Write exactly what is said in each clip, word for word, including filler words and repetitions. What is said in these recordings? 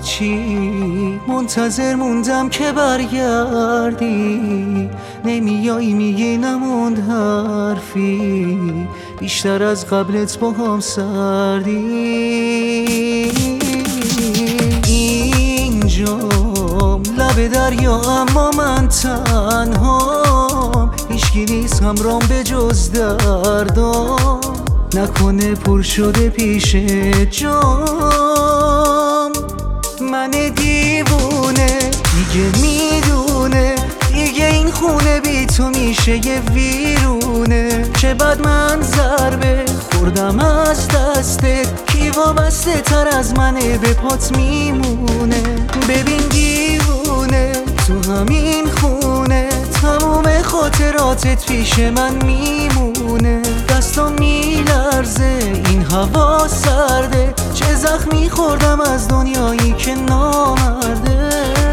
چی منتظر موندم که برگردی، نمیایی میگی نموند حرفی، بیشتر از قبلت با هم سردی. اینجام لب دریا اما من تنهام، هیچکی نیست همرام به جز دردام، نکنه پر شده پیش جام. من دیوونه دیگه میدونه، دیگه این خونه بی تو میشه یه ویرونه. چه بد من ضربه خوردم از دستت، کی وابسته تر از منه به پات میمونه. ببین دیوونه تو همین خونه، تموم خاطراتت پیش من میمونه. دستم میلرزه این هوا سرده، چه زخمی خوردم از دنیایی که نامرده.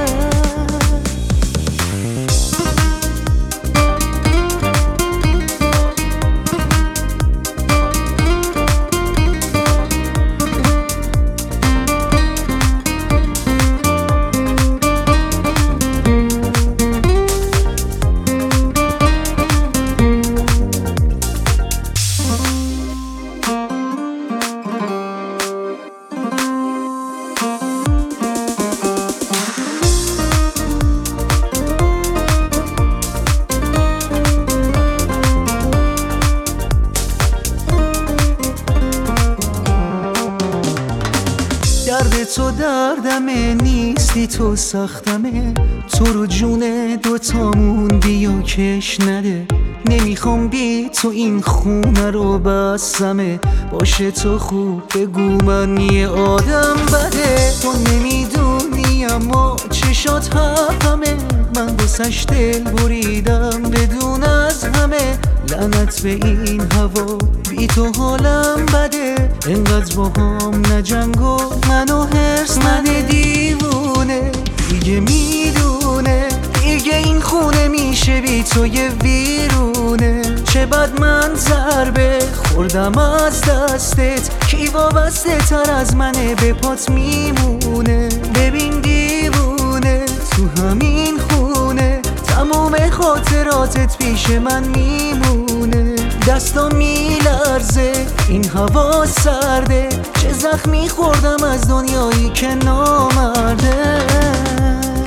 درد تو دردمه، نیستی تو سختمه، تو رو جون دوتامون بیا کش نده. نمیخوام بی تو این خونه رو بسمه، باشه تو خوب بگو من یه آدم بده. تو نمیدونی اما چشات حرفمه، من بسش دل بریدم بدون از همه. لعنت به این هوا بی تو حالم بده، انقدر با هم نجنگ و منو هرس نده. دیوونه دیگه میدونه، دیگه این خونه میشه بی تو یه ویرونه. چه بد من ضربه خوردم از دستت، کی وابسته تر از منه به پات میمونه. ببین دیوونه تو همین خونه، تموم خاطراتت پیش من میمونه. دستم میلرزه این هوا سرده، چه زخمی خوردم از دنیایی که نامرده.